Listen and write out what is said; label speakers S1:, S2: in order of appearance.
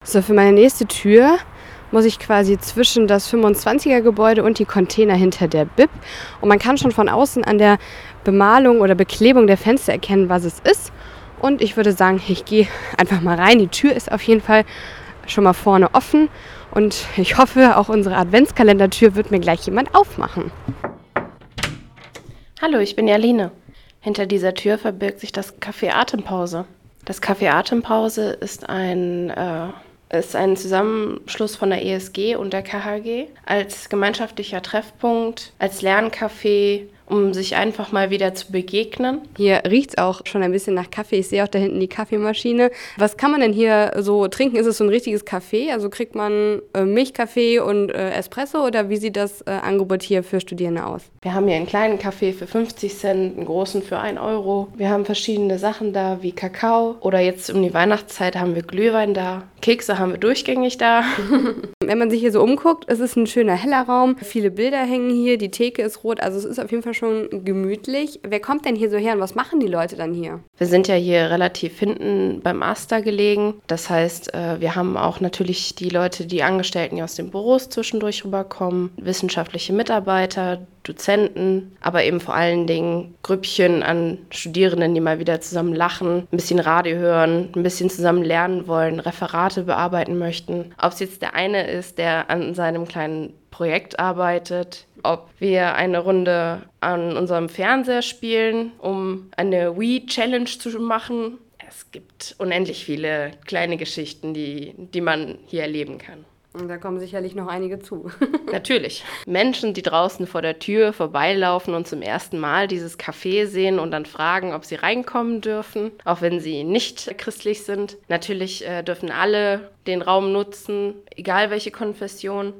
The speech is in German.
S1: So, für meine nächste Tür muss ich quasi zwischen das 25er-Gebäude und die Container hinter der BIP. Und man kann schon von außen an der Bemalung oder Beklebung der Fenster erkennen, was es ist. Und ich würde sagen, ich gehe einfach mal rein. Die Tür ist auf jeden Fall schon mal vorne offen. Und ich hoffe, auch unsere Adventskalendertür wird mir gleich jemand aufmachen.
S2: Hallo, ich bin Jaline. Hinter dieser Tür verbirgt sich das Café Atempause. Das Café Atempause ist ein Zusammenschluss von der ESG und der KHG als gemeinschaftlicher Treffpunkt, als Lerncafé, um sich einfach mal wieder zu begegnen.
S1: Hier riecht es auch schon ein bisschen nach Kaffee. Ich sehe auch da hinten die Kaffeemaschine. Was kann man denn hier so trinken? Ist es so ein richtiges Café? Also kriegt man Milchkaffee und Espresso oder wie sieht das Angebot hier für Studierende aus?
S2: Wir haben hier einen kleinen Kaffee für 50 Cent, einen großen für 1 Euro. Wir haben verschiedene Sachen da, wie Kakao. Oder jetzt um die Weihnachtszeit haben wir Glühwein da. Kekse haben wir durchgängig da.
S1: Wenn man sich hier so umguckt, es ist ein schöner heller Raum. Viele Bilder hängen hier, die Theke ist rot. Also es ist auf jeden Fall schon gemütlich. Wer kommt denn hier so her und was machen die Leute dann hier?
S2: Wir sind ja hier relativ hinten beim Aster gelegen. Das heißt, wir haben auch natürlich die Leute, die Angestellten, die aus den Büros zwischendurch rüberkommen, wissenschaftliche Mitarbeiter, Dozenten, aber eben vor allen Dingen Grüppchen an Studierenden, die mal wieder zusammen lachen, ein bisschen Radio hören, ein bisschen zusammen lernen wollen, Referate bearbeiten möchten. Ob es jetzt der eine ist, der an seinem kleinen Projekt arbeitet, ob wir eine Runde an unserem Fernseher spielen, um eine Wii-Challenge zu machen. Es gibt unendlich viele kleine Geschichten, die man hier erleben kann.
S1: Und da kommen sicherlich noch einige zu.
S2: Natürlich. Menschen, die draußen vor der Tür vorbeilaufen und zum ersten Mal dieses Café sehen und dann fragen, ob sie reinkommen dürfen, auch wenn sie nicht christlich sind. Natürlich dürfen alle den Raum nutzen, egal welche Konfession.